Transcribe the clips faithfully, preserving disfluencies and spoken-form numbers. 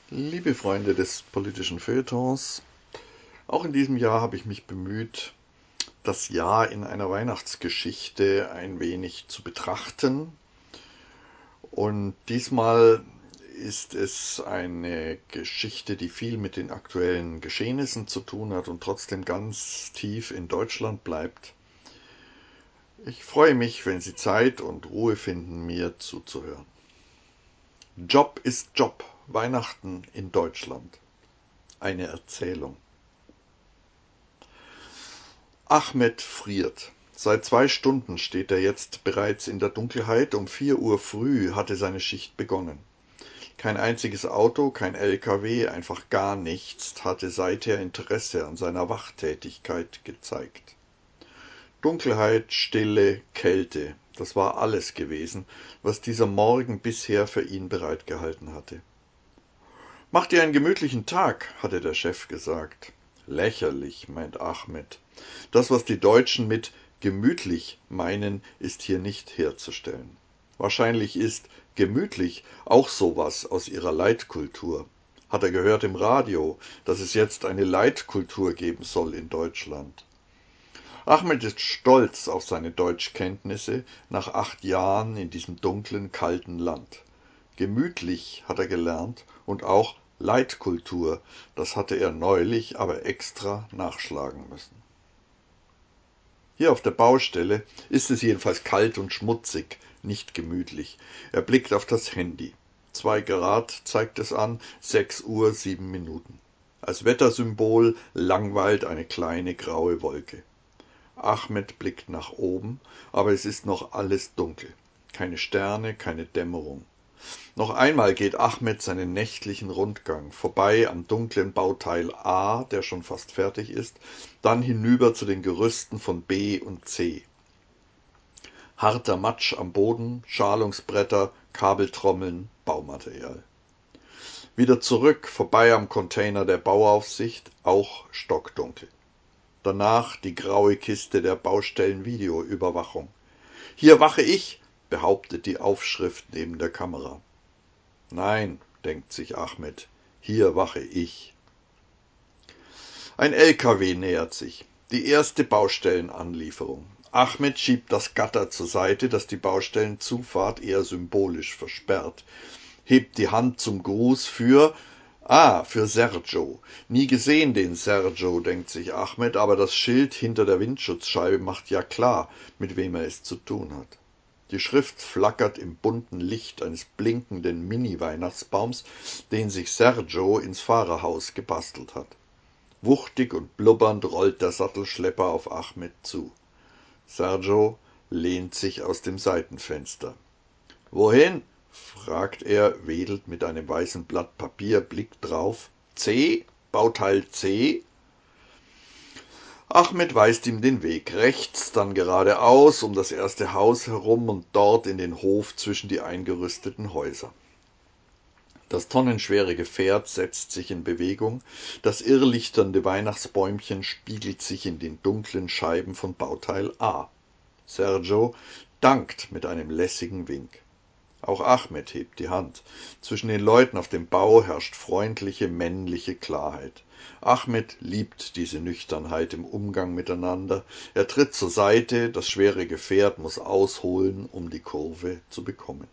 Liebe Freunde des politischen Feuilletons, auch in diesem Jahr habe ich mich bemüht, das Jahr in einer Weihnachtsgeschichte ein wenig zu betrachten. Und diesmal ist es eine Geschichte, die viel mit den aktuellen Geschehnissen zu tun hat und trotzdem ganz tief in Deutschland bleibt. Ich freue mich, wenn Sie Zeit und Ruhe finden, mir zuzuhören. Job ist Job. Weihnachten in Deutschland. Eine Erzählung. Ahmed friert. Seit zwei Stunden steht er jetzt bereits in der Dunkelheit. Um vier Uhr früh hatte seine Schicht begonnen. Kein einziges Auto, kein L K W, einfach gar nichts hatte seither Interesse an seiner Wachtätigkeit gezeigt. Dunkelheit, Stille, Kälte, das war alles gewesen, was dieser Morgen bisher für ihn bereitgehalten hatte. »Mach dir einen gemütlichen Tag«, hatte der Chef gesagt. »Lächerlich«, meint Ahmed. Das, was die Deutschen mit »gemütlich« meinen, ist hier nicht herzustellen. Wahrscheinlich ist »gemütlich« auch sowas aus ihrer Leitkultur. Hat er gehört im Radio, dass es jetzt eine Leitkultur geben soll in Deutschland. Ahmed ist stolz auf seine Deutschkenntnisse nach acht Jahren in diesem dunklen, kalten Land. Gemütlich hat er gelernt und auch Leitkultur, das hatte er neulich aber extra nachschlagen müssen. Hier auf der Baustelle ist es jedenfalls kalt und schmutzig, nicht gemütlich. Er blickt auf das Handy. Zwei Grad zeigt es an, sechs Uhr sieben Minuten. Als Wettersymbol langweilt eine kleine graue Wolke. Ahmed blickt nach oben, aber es ist noch alles dunkel. Keine Sterne, keine Dämmerung. Noch einmal geht Ahmed seinen nächtlichen Rundgang, vorbei am dunklen Bauteil A, der schon fast fertig ist, dann hinüber zu den Gerüsten von B und C. Harter Matsch am Boden, Schalungsbretter, Kabeltrommeln, Baumaterial. Wieder zurück, vorbei am Container der Bauaufsicht, auch stockdunkel. Danach die graue Kiste der Baustellenvideoüberwachung. »Hier wache ich«, behauptet die Aufschrift neben der Kamera. »Nein«, denkt sich Ahmed, »hier wache ich.« Ein L K W nähert sich. Die erste Baustellenanlieferung. Ahmed schiebt das Gatter zur Seite, das die Baustellenzufahrt eher symbolisch versperrt. Hebt die Hand zum Gruß für Ah, für Sergio. Nie gesehen, den Sergio, denkt sich Ahmed, aber das Schild hinter der Windschutzscheibe macht ja klar, mit wem er es zu tun hat. Die Schrift flackert im bunten Licht eines blinkenden Mini-Weihnachtsbaums, den sich Sergio ins Fahrerhaus gebastelt hat. Wuchtig und blubbernd rollt der Sattelschlepper auf Ahmed zu. Sergio lehnt sich aus dem Seitenfenster. »Wohin?« fragt er, wedelt mit einem weißen Blatt Papier, blickt drauf. »C? Bauteil C?« Ahmed weist ihm den Weg, rechts, dann geradeaus, um das erste Haus herum und dort in den Hof zwischen die eingerüsteten Häuser. Das tonnenschwere Gefährt setzt sich in Bewegung, das irrlichternde Weihnachtsbäumchen spiegelt sich in den dunklen Scheiben von Bauteil A. Sergio dankt mit einem lässigen Wink. Auch Ahmed hebt die Hand. Zwischen den Leuten auf dem Bau herrscht freundliche, männliche Klarheit. Ahmed liebt diese Nüchternheit im Umgang miteinander. Er tritt zur Seite, das schwere Gefährt muss ausholen, um die Kurve zu bekommen.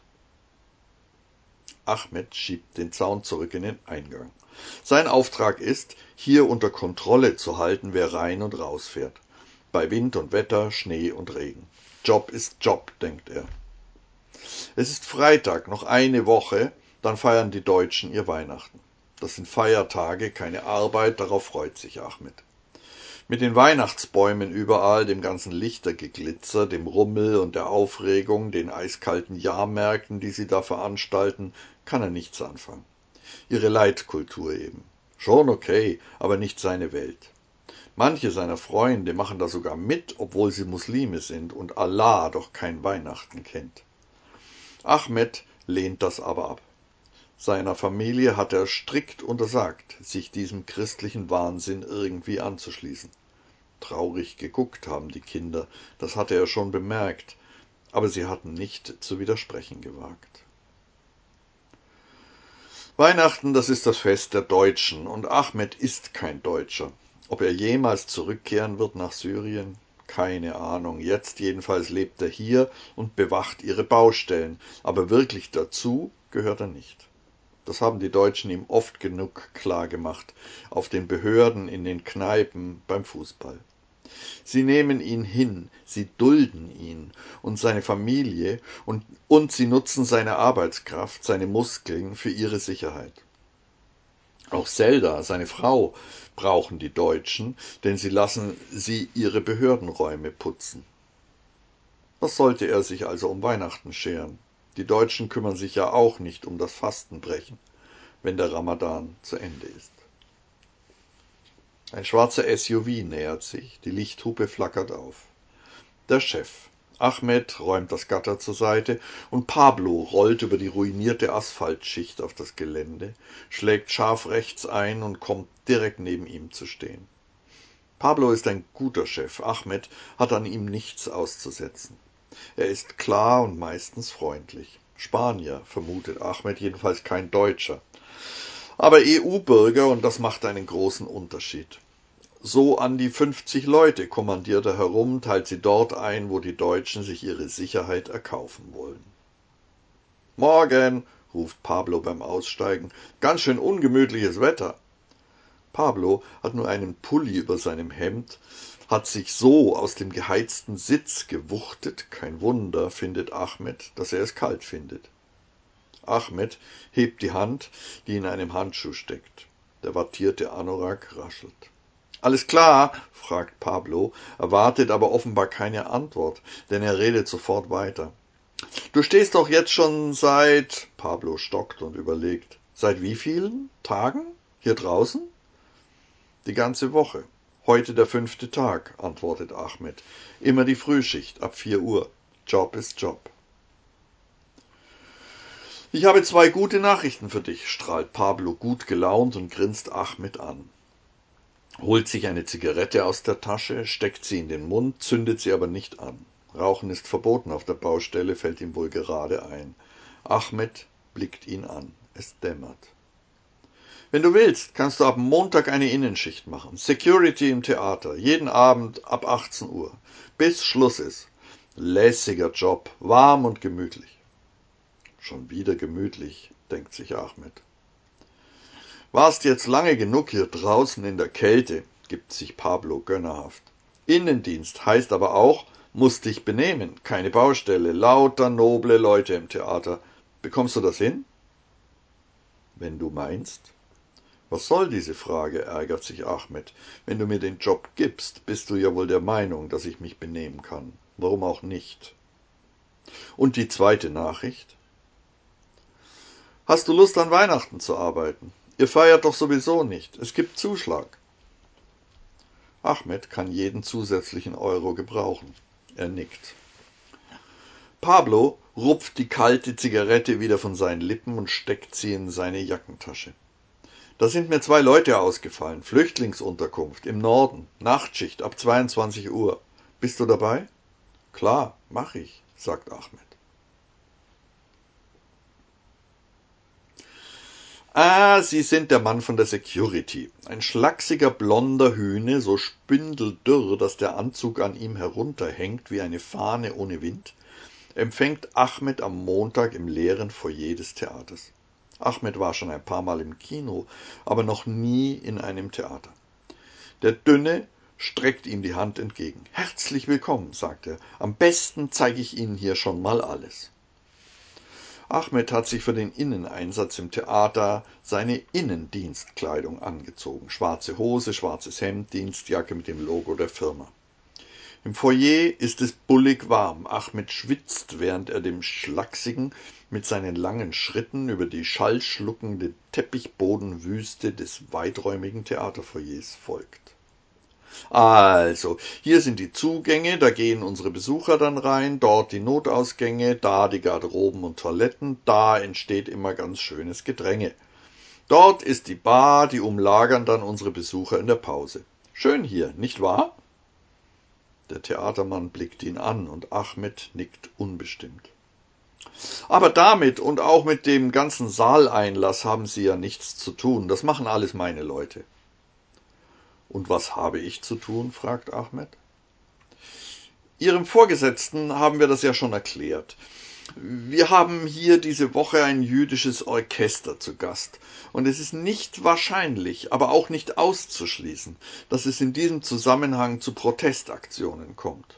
Ahmed schiebt den Zaun zurück in den Eingang. Sein Auftrag ist, hier unter Kontrolle zu halten, wer rein und raus fährt. Bei Wind und Wetter, Schnee und Regen. Job ist Job, denkt er. Es ist Freitag, noch eine Woche, dann feiern die Deutschen ihr Weihnachten. Das sind Feiertage, keine Arbeit, darauf freut sich Ahmed. Mit den Weihnachtsbäumen überall, dem ganzen Lichtergeglitzer, dem Rummel und der Aufregung, den eiskalten Jahrmärkten, die sie da veranstalten, kann er nichts anfangen. Ihre Leitkultur eben. Schon okay, aber nicht seine Welt. Manche seiner Freunde machen da sogar mit, obwohl sie Muslime sind und Allah doch kein Weihnachten kennt. Ahmed lehnt das aber ab. Seiner Familie hat er strikt untersagt, sich diesem christlichen Wahnsinn irgendwie anzuschließen. Traurig geguckt haben die Kinder, das hatte er schon bemerkt, aber sie hatten nicht zu widersprechen gewagt. Weihnachten, das ist das Fest der Deutschen, und Ahmed ist kein Deutscher. Ob er jemals zurückkehren wird nach Syrien? Keine Ahnung. Jetzt jedenfalls lebt er hier und bewacht ihre Baustellen, aber wirklich dazu gehört er nicht. Das haben die Deutschen ihm oft genug klargemacht, auf den Behörden, in den Kneipen, beim Fußball. Sie nehmen ihn hin, sie dulden ihn und seine Familie und, und sie nutzen seine Arbeitskraft, seine Muskeln für ihre Sicherheit. Auch Zelda, seine Frau, brauchen die Deutschen, denn sie lassen sie ihre Behördenräume putzen. Was sollte er sich also um Weihnachten scheren? Die Deutschen kümmern sich ja auch nicht um das Fastenbrechen, wenn der Ramadan zu Ende ist. Ein schwarzer S U V nähert sich, die Lichthupe flackert auf. Der Chef. Ahmed räumt das Gatter zur Seite und Pablo rollt über die ruinierte Asphaltschicht auf das Gelände, schlägt scharf rechts ein und kommt direkt neben ihm zu stehen. Pablo ist ein guter Chef, Ahmed hat an ihm nichts auszusetzen. Er ist klar und meistens freundlich. Spanier, vermutet Ahmed, jedenfalls kein Deutscher. Aber E U-Bürger, und das macht einen großen Unterschied. So an die fünfzig Leute kommandiert er herum, teilt sie dort ein, wo die Deutschen sich ihre Sicherheit erkaufen wollen. »Morgen«, ruft Pablo beim Aussteigen, »ganz schön ungemütliches Wetter.« Pablo hat nur einen Pulli über seinem Hemd, hat sich so aus dem geheizten Sitz gewuchtet, kein Wunder, findet Ahmed, dass er es kalt findet. Ahmed hebt die Hand, die in einem Handschuh steckt. Der wattierte Anorak raschelt. »Alles klar?« fragt Pablo, erwartet aber offenbar keine Antwort, denn er redet sofort weiter. »Du stehst doch jetzt schon seit...« Pablo stockt und überlegt. »Seit wie vielen Tagen? Hier draußen?« »Die ganze Woche. Heute der fünfte Tag«, antwortet Ahmed. »Immer die Frühschicht, ab vier Uhr. Job ist Job.« »Ich habe zwei gute Nachrichten für dich«, strahlt Pablo gut gelaunt und grinst Ahmed an. Holt sich eine Zigarette aus der Tasche, steckt sie in den Mund, zündet sie aber nicht an. Rauchen ist verboten auf der Baustelle, fällt ihm wohl gerade ein. Ahmed blickt ihn an. Es dämmert. »Wenn du willst, kannst du ab Montag eine Innenschicht machen. Security im Theater, jeden Abend ab achtzehn Uhr, bis Schluss ist. Lässiger Job, warm und gemütlich.« Schon wieder gemütlich, denkt sich Ahmed. »Warst jetzt lange genug hier draußen in der Kälte«, gibt sich Pablo gönnerhaft. »Innendienst heißt aber auch, musst dich benehmen, keine Baustelle, lauter noble Leute im Theater. Bekommst du das hin?« »Wenn du meinst.« »Was soll diese Frage?«, ärgert sich Ahmed. »Wenn du mir den Job gibst, bist du ja wohl der Meinung, dass ich mich benehmen kann. Warum auch nicht?« »Und die zweite Nachricht?« »Hast du Lust, an Weihnachten zu arbeiten? Ihr feiert doch sowieso nicht. Es gibt Zuschlag.« Ahmed kann jeden zusätzlichen Euro gebrauchen. Er nickt. Pablo rupft die kalte Zigarette wieder von seinen Lippen und steckt sie in seine Jackentasche. »Da sind mir zwei Leute ausgefallen. Flüchtlingsunterkunft im Norden. Nachtschicht ab zweiundzwanzig Uhr. Bist du dabei?« »Klar, mach ich«, sagt Ahmed. »Ah, Sie sind der Mann von der Security. Ein schlachsiger blonder Hühne, so spindeldürr, dass der Anzug an ihm herunterhängt wie eine Fahne ohne Wind, empfängt Ahmed am Montag im leeren Foyer des Theaters. Ahmed war schon ein paar Mal im Kino, aber noch nie in einem Theater. Der Dünne streckt ihm die Hand entgegen. »Herzlich willkommen«, sagt er. »Am besten zeige ich Ihnen hier schon mal alles.« Ahmed hat sich für den Inneneinsatz im Theater seine Innendienstkleidung angezogen. Schwarze Hose, schwarzes Hemd, Dienstjacke mit dem Logo der Firma. Im Foyer ist es bullig warm. Ahmed schwitzt, während er dem Schlachsigen mit seinen langen Schritten über die schallschluckende Teppichbodenwüste des weiträumigen Theaterfoyers folgt. Also, hier sind die Zugänge, da gehen unsere Besucher dann rein, dort die Notausgänge, da die Garderoben und Toiletten, da entsteht immer ganz schönes Gedränge. Dort ist die Bar, die umlagern dann unsere Besucher in der Pause. Schön hier, nicht wahr?« Der Theatermann blickt ihn an und Ahmed nickt unbestimmt. Aber damit und auch mit dem ganzen Saaleinlass haben Sie ja nichts zu tun. Das machen alles meine Leute. Und was habe ich zu tun? Fragt Ahmed. Ihrem Vorgesetzten haben wir das ja schon erklärt. Wir haben hier diese Woche ein jüdisches Orchester zu Gast. Und es ist nicht wahrscheinlich, aber auch nicht auszuschließen, dass es in diesem Zusammenhang zu Protestaktionen kommt.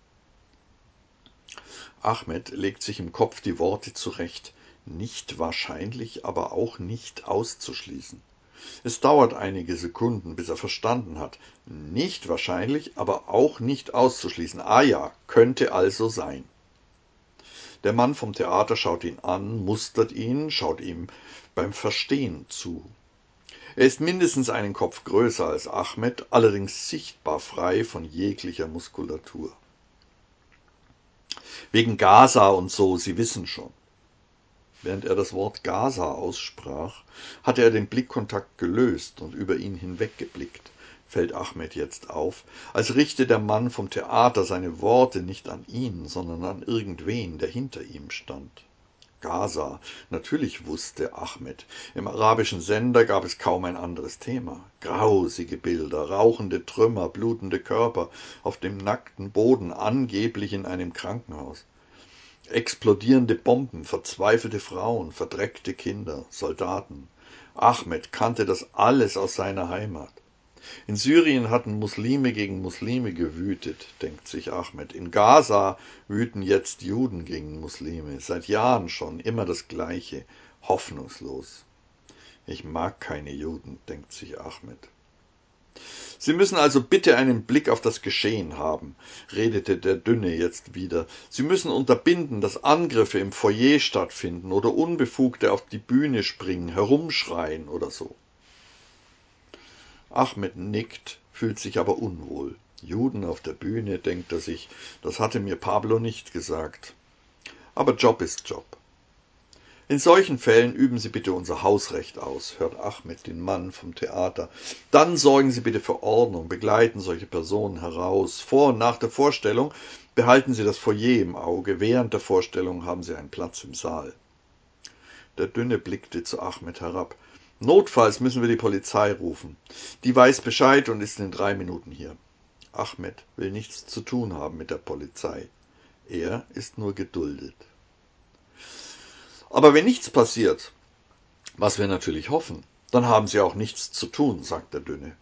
Ahmed legt sich im Kopf die Worte zurecht. Nicht wahrscheinlich, aber auch nicht auszuschließen. Es dauert einige Sekunden, bis er verstanden hat. Nicht wahrscheinlich, aber auch nicht auszuschließen. Ah ja, könnte also sein. Der Mann vom Theater schaut ihn an, mustert ihn, schaut ihm beim Verstehen zu. Er ist mindestens einen Kopf größer als Ahmed, allerdings sichtbar frei von jeglicher Muskulatur. Wegen Gaza und so, Sie wissen schon. Während er das Wort Gaza aussprach, hatte er den Blickkontakt gelöst und über ihn hinweggeblickt, fällt Ahmed jetzt auf, als richte der Mann vom Theater seine Worte nicht an ihn, sondern an irgendwen, der hinter ihm stand. Gaza, natürlich wusste Ahmed. Im arabischen Sender gab es kaum ein anderes Thema. Grausige Bilder, rauchende Trümmer, blutende Körper auf dem nackten Boden, angeblich in einem Krankenhaus. Explodierende Bomben, verzweifelte Frauen, verdreckte Kinder, Soldaten. Ahmed kannte das alles aus seiner Heimat. In Syrien hatten Muslime gegen Muslime gewütet, denkt sich Ahmed. In Gaza wüten jetzt Juden gegen Muslime. Seit Jahren schon, immer das Gleiche. Hoffnungslos. Ich mag keine Juden, denkt sich Ahmed. Sie müssen also bitte einen Blick auf das Geschehen haben, redete der Dünne jetzt wieder. Sie müssen unterbinden, dass Angriffe im Foyer stattfinden oder Unbefugte auf die Bühne springen, herumschreien oder so. Ahmed nickt, fühlt sich aber unwohl. Juden auf der Bühne, denkt er sich, das hatte mir Pablo nicht gesagt. Aber Job ist Job. In solchen Fällen üben Sie bitte unser Hausrecht aus, hört Ahmed den Mann vom Theater. Dann sorgen Sie bitte für Ordnung, begleiten solche Personen heraus. Vor und nach der Vorstellung behalten Sie das Foyer im Auge. Während der Vorstellung haben Sie einen Platz im Saal. Der Dünne blickte zu Ahmed herab. Notfalls müssen wir die Polizei rufen. Die weiß Bescheid und ist in drei Minuten hier. Ahmed will nichts zu tun haben mit der Polizei. Er ist nur geduldet. Aber wenn nichts passiert, was wir natürlich hoffen, dann haben Sie auch nichts zu tun, sagt der Dünne.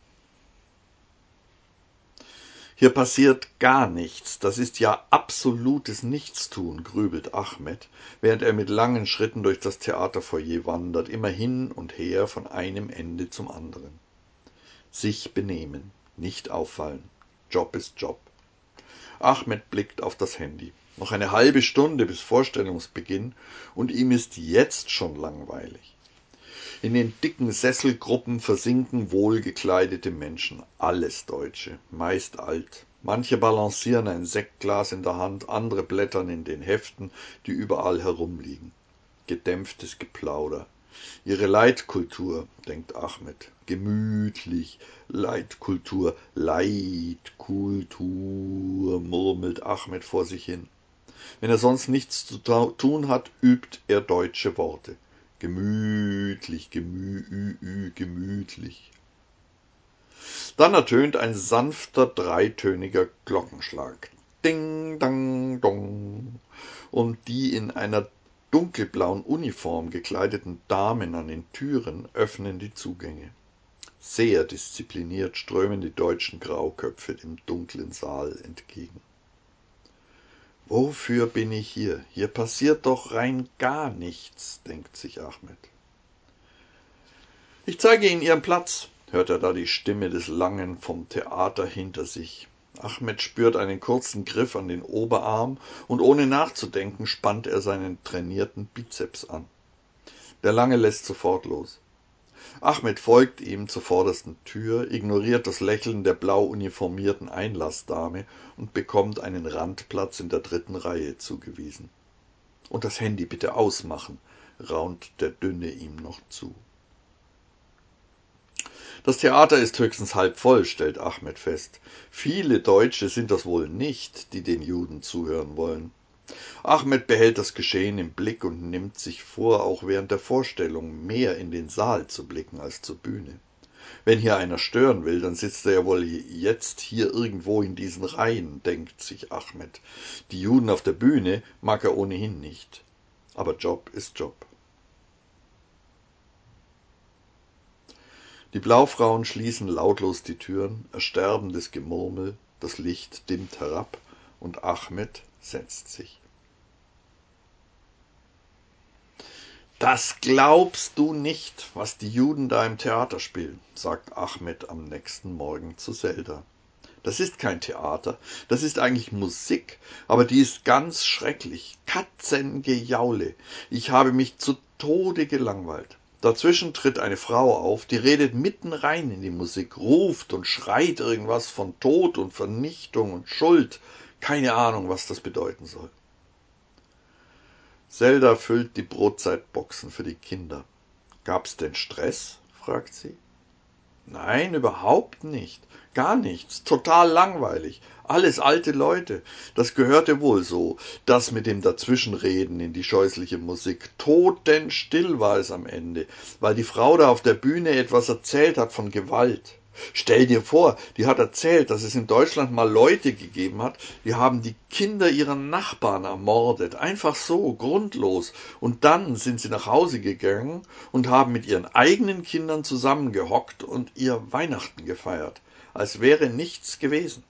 Hier passiert gar nichts, das ist ja absolutes Nichtstun, grübelt Ahmed, während er mit langen Schritten durch das Theaterfoyer wandert, immer hin und her von einem Ende zum anderen. Sich benehmen, nicht auffallen. Job ist Job. Ahmed blickt auf das Handy. Noch eine halbe Stunde bis Vorstellungsbeginn und ihm ist jetzt schon langweilig. In den dicken Sesselgruppen versinken wohlgekleidete Menschen, alles Deutsche, meist alt. Manche balancieren ein Sektglas in der Hand, andere blättern in den Heften, die überall herumliegen. Gedämpftes Geplauder. Ihre Leitkultur, denkt Ahmed. Gemütlich. Leitkultur. Leitkultur, murmelt Ahmed vor sich hin. Wenn er sonst nichts zu tun hat, übt er deutsche Worte. Gemütlich, gemü, gemütlich. Dann ertönt ein sanfter, dreitöniger Glockenschlag. Ding, dang, dong. Und die in einer dunkelblauen Uniform gekleideten Damen an den Türen öffnen die Zugänge. Sehr diszipliniert strömen die deutschen Grauköpfe dem dunklen Saal entgegen. Wofür bin ich hier? Hier passiert doch rein gar nichts, denkt sich Ahmed. Ich zeige Ihnen Ihren Platz, hört er da die Stimme des Langen vom Theater hinter sich. Ahmed spürt einen kurzen Griff an den Oberarm und ohne nachzudenken spannt er seinen trainierten Bizeps an. Der Lange lässt sofort los. Ahmed folgt ihm zur vordersten Tür, ignoriert das Lächeln der blau uniformierten Einlassdame und bekommt einen Randplatz in der dritten Reihe zugewiesen. Und das Handy bitte ausmachen, raunt der Dünne ihm noch zu. Das Theater ist höchstens halb voll, stellt Ahmed fest. Viele Deutsche sind das wohl nicht, die den Juden zuhören wollen. Ahmed behält das Geschehen im Blick und nimmt sich vor, auch während der Vorstellung mehr in den Saal zu blicken als zur Bühne. Wenn hier einer stören will, dann sitzt er ja wohl jetzt hier irgendwo in diesen Reihen, denkt sich Ahmed. Die Juden auf der Bühne mag er ohnehin nicht. Aber Job ist Job. Die Blaufrauen schließen lautlos die Türen, ersterbendes Gemurmel, das Licht dimmt herab und Ahmed setzt sich. »Das glaubst du nicht, was die Juden da im Theater spielen«, sagt Ahmed am nächsten Morgen zu Zelda. »Das ist kein Theater, das ist eigentlich Musik, aber die ist ganz schrecklich. Katzengejaule. Ich habe mich zu Tode gelangweilt. Dazwischen tritt eine Frau auf, die redet mitten rein in die Musik, ruft und schreit irgendwas von Tod und Vernichtung und Schuld. Keine Ahnung, was das bedeuten soll.« Zelda füllt die Brotzeitboxen für die Kinder. »Gab's denn Stress?«, fragt sie. »Nein, überhaupt nicht. Gar nichts. Total langweilig. Alles alte Leute. Das gehörte wohl so. Das mit dem Dazwischenreden in die scheußliche Musik. Totenstill war es am Ende, weil die Frau da auf der Bühne etwas erzählt hat von Gewalt. Stell dir vor, die hat erzählt, dass es in Deutschland mal Leute gegeben hat, die haben die Kinder ihrer Nachbarn ermordet. Einfach so, grundlos. Und dann sind sie nach Hause gegangen und haben mit ihren eigenen Kindern zusammengehockt und ihr Weihnachten gefeiert, als wäre nichts gewesen.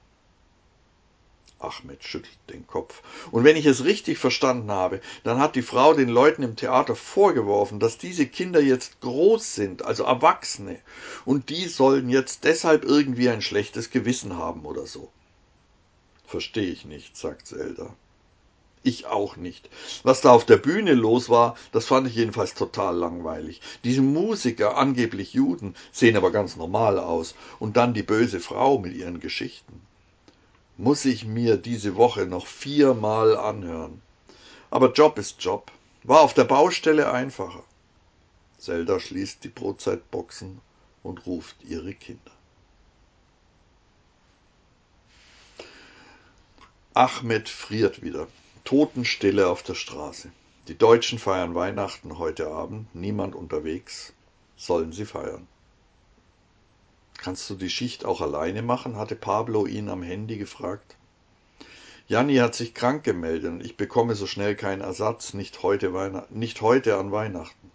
Ahmed schüttelt den Kopf. Und wenn ich es richtig verstanden habe, dann hat die Frau den Leuten im Theater vorgeworfen, dass diese Kinder jetzt groß sind, also Erwachsene, und die sollen jetzt deshalb irgendwie ein schlechtes Gewissen haben oder so. Verstehe ich nicht, sagt Zelda. Ich auch nicht. Was da auf der Bühne los war, das fand ich jedenfalls total langweilig. Diese Musiker, angeblich Juden, sehen aber ganz normal aus. Und dann die böse Frau mit ihren Geschichten. Muss ich mir diese Woche noch viermal anhören. Aber Job ist Job. War auf der Baustelle einfacher. Zelda schließt die Brotzeitboxen und ruft ihre Kinder. Ahmed friert wieder. Totenstille auf der Straße. Die Deutschen feiern Weihnachten heute Abend. Niemand unterwegs. Sollen sie feiern. »Kannst du die Schicht auch alleine machen?«, hatte Pablo ihn am Handy gefragt. »Janni hat sich krank gemeldet und ich bekomme so schnell keinen Ersatz, nicht heute, Weihn- nicht heute an Weihnachten.«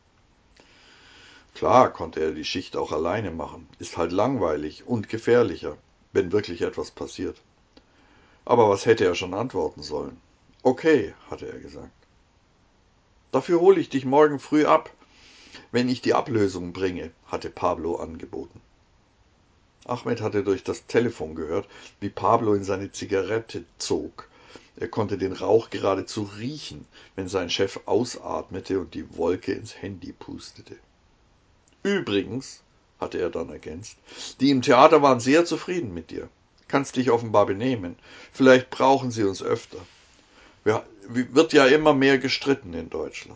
Klar konnte er die Schicht auch alleine machen, ist halt langweilig und gefährlicher, wenn wirklich etwas passiert. Aber was hätte er schon antworten sollen? Okay, hatte er gesagt. »Dafür hole ich dich morgen früh ab, wenn ich die Ablösung bringe«, hatte Pablo angeboten. Ahmed hatte durch das Telefon gehört, wie Pablo in seine Zigarette zog. Er konnte den Rauch geradezu riechen, wenn sein Chef ausatmete und die Wolke ins Handy pustete. »Übrigens«, hatte er dann ergänzt, »die im Theater waren sehr zufrieden mit dir. Kannst dich offenbar benehmen. Vielleicht brauchen sie uns öfter. Wir, wird ja immer mehr gestritten in Deutschland.«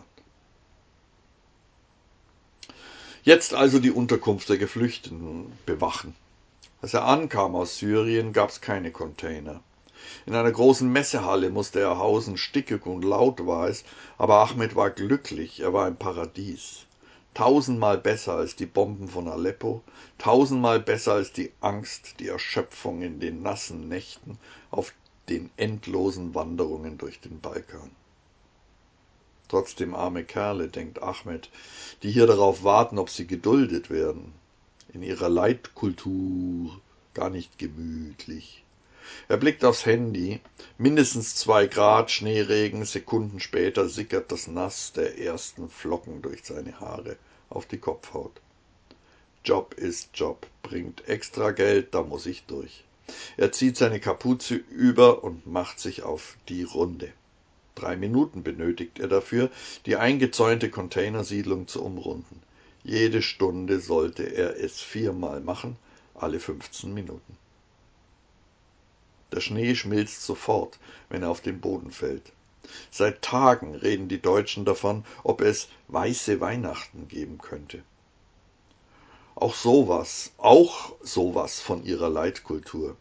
Jetzt also die Unterkunft der Geflüchteten bewachen. Als er ankam aus Syrien, gab's keine Container. In einer großen Messehalle musste er hausen, stickig und laut war es, aber Ahmed war glücklich, er war im Paradies. Tausendmal besser als die Bomben von Aleppo, tausendmal besser als die Angst, die Erschöpfung in den nassen Nächten auf den endlosen Wanderungen durch den Balkan. Trotzdem arme Kerle, denkt Ahmed, die hier darauf warten, ob sie geduldet werden. In ihrer Leitkultur gar nicht gemütlich. Er blickt aufs Handy. Mindestens zwei Grad Schneeregen. Sekunden später sickert das Nass der ersten Flocken durch seine Haare auf die Kopfhaut. Job ist Job. Bringt extra Geld, da muss ich durch. Er zieht seine Kapuze über und macht sich auf die Runde. Drei Minuten benötigt er dafür, die eingezäunte Containersiedlung zu umrunden. Jede Stunde sollte er es viermal machen, alle fünfzehn Minuten. Der Schnee schmilzt sofort, wenn er auf den Boden fällt. Seit Tagen reden die Deutschen davon, ob es weiße Weihnachten geben könnte. Auch sowas, auch sowas von ihrer Leitkultur.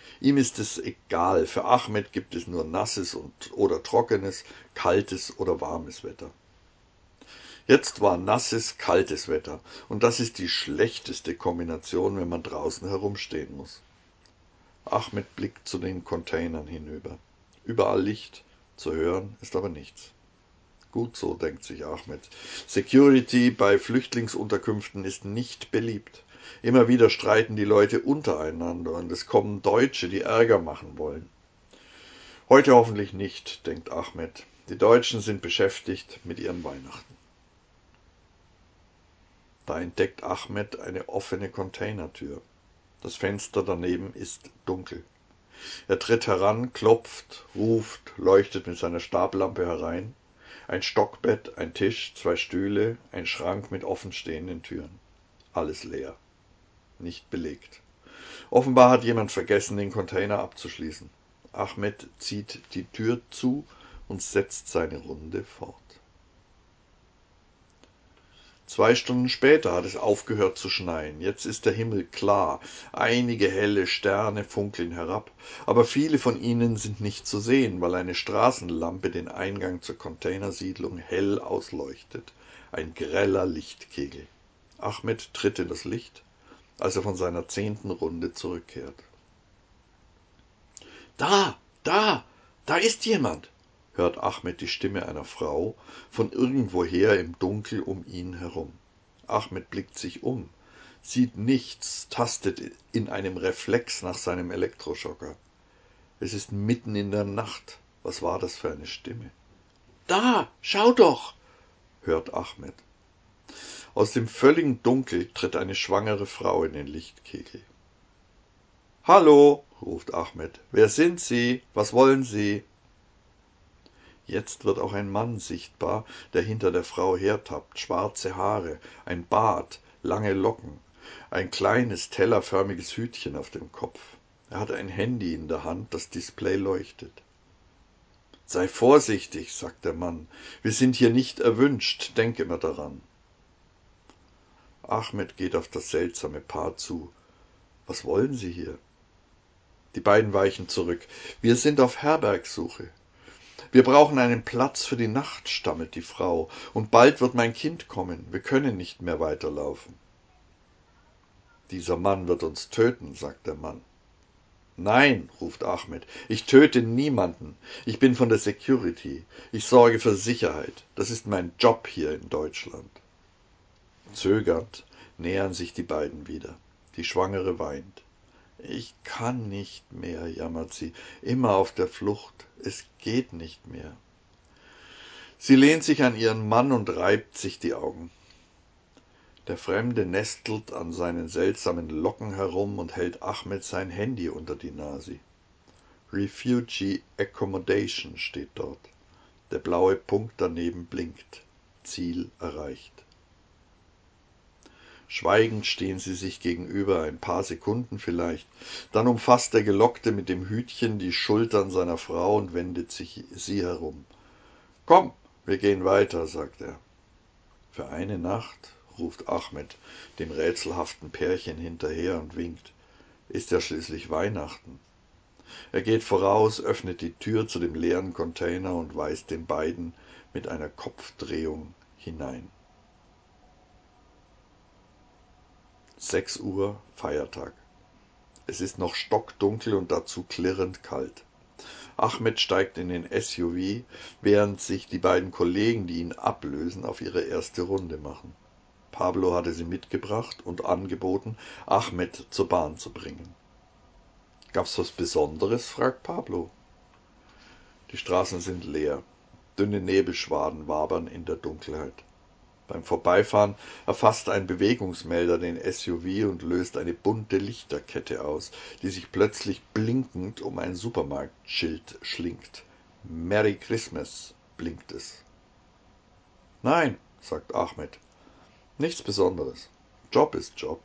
Ihm ist es egal, für Ahmed gibt es nur nasses und oder trockenes, kaltes oder warmes Wetter. Jetzt war nasses, kaltes Wetter, und das ist die schlechteste Kombination, wenn man draußen herumstehen muss. Ahmed blickt zu den Containern hinüber. Überall Licht, zu hören ist aber nichts. Gut so, denkt sich Ahmed. Security bei Flüchtlingsunterkünften ist nicht beliebt. Immer wieder streiten die Leute untereinander und es kommen Deutsche, die Ärger machen wollen. Heute hoffentlich nicht, denkt Ahmed. Die Deutschen sind beschäftigt mit ihrem Weihnachten. Da entdeckt Ahmed eine offene Containertür. Das Fenster daneben ist dunkel. Er tritt heran, klopft, ruft, leuchtet mit seiner Stablampe herein. Ein Stockbett, ein Tisch, zwei Stühle, ein Schrank mit offenstehenden Türen. Alles leer. Nicht belegt. Offenbar hat jemand vergessen, den Container abzuschließen. Ahmed zieht die Tür zu und setzt seine Runde fort. Zwei Stunden später hat es aufgehört zu schneien. Jetzt ist der Himmel klar. Einige helle Sterne funkeln herab, aber viele von ihnen sind nicht zu sehen, weil eine Straßenlampe den Eingang zur Containersiedlung hell ausleuchtet. Ein greller Lichtkegel. Ahmed tritt in das Licht, als er von seiner zehnten Runde zurückkehrt. Da, da, da ist jemand, hört Ahmed die Stimme einer Frau von irgendwoher im Dunkel um ihn herum. Ahmed blickt sich um, sieht nichts, tastet in einem Reflex nach seinem Elektroschocker. Es ist mitten in der Nacht. Was war das für eine Stimme? Da, schau doch, hört Ahmed. Aus dem völligen Dunkel tritt eine schwangere Frau in den Lichtkegel. Hallo, ruft Ahmed. Wer sind Sie? Was wollen Sie? Jetzt wird auch ein Mann sichtbar, der hinter der Frau hertappt. Schwarze Haare, ein Bart, lange Locken, ein kleines tellerförmiges Hütchen auf dem Kopf. Er hat ein Handy in der Hand, das Display leuchtet. Sei vorsichtig, sagt der Mann. Wir sind hier nicht erwünscht, denk immer daran. Ahmed geht auf das seltsame Paar zu. Was wollen Sie hier? Die beiden weichen zurück. Wir sind auf Herbergsuche. Wir brauchen einen Platz für die Nacht, stammelt die Frau, und bald wird mein Kind kommen. Wir können nicht mehr weiterlaufen. Dieser Mann wird uns töten, sagt der Mann. Nein, ruft Ahmed, ich töte niemanden. Ich bin von der Security. Ich sorge für Sicherheit. Das ist mein Job hier in Deutschland. Zögernd nähern sich die beiden wieder. Die Schwangere weint. Ich kann nicht mehr, jammert sie, immer auf der Flucht. Es geht nicht mehr. Sie lehnt sich an ihren Mann und reibt sich die Augen. Der Fremde nestelt an seinen seltsamen Locken herum und hält Ahmed sein Handy unter die Nase. Refugee Accommodation steht dort. Der blaue Punkt daneben blinkt. Ziel erreicht. Schweigend stehen sie sich gegenüber, ein paar Sekunden vielleicht. Dann umfasst der Gelockte mit dem Hütchen die Schultern seiner Frau und wendet sich sie herum. »Komm, wir gehen weiter«, sagt er. »Für eine Nacht«, ruft Ahmed dem rätselhaften Pärchen hinterher und winkt. »Ist ja schließlich Weihnachten.« Er geht voraus, öffnet die Tür zu dem leeren Container und weist den beiden mit einer Kopfdrehung hinein. Sechs Uhr, Feiertag. Es ist noch stockdunkel und dazu klirrend kalt. Ahmed steigt in den S U V, während sich die beiden Kollegen, die ihn ablösen, auf ihre erste Runde machen. Pablo hatte sie mitgebracht und angeboten, Ahmed zur Bahn zu bringen. »Gab's was Besonderes?« fragt Pablo. Die Straßen sind leer. Dünne Nebelschwaden wabern in der Dunkelheit. Beim Vorbeifahren erfasst ein Bewegungsmelder den S U V und löst eine bunte Lichterkette aus, die sich plötzlich blinkend um ein Supermarktschild schlingt. »Merry Christmas«, blinkt es. »Nein«, sagt Ahmed, »nichts Besonderes. Job ist Job.«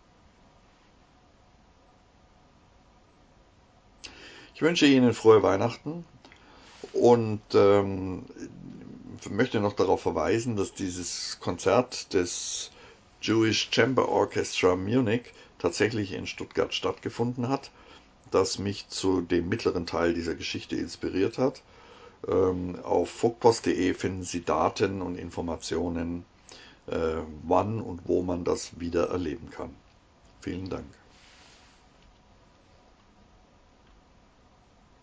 Ich wünsche Ihnen frohe Weihnachten und ähm, möchte noch darauf verweisen, dass dieses Konzert des Jewish Chamber Orchestra Munich tatsächlich in Stuttgart stattgefunden hat. das mich zu dem mittleren Teil dieser Geschichte inspiriert hat. Ähm, auf vogtpost punkt de finden Sie Daten und Informationen, äh, wann und wo man das wieder erleben kann. Vielen Dank.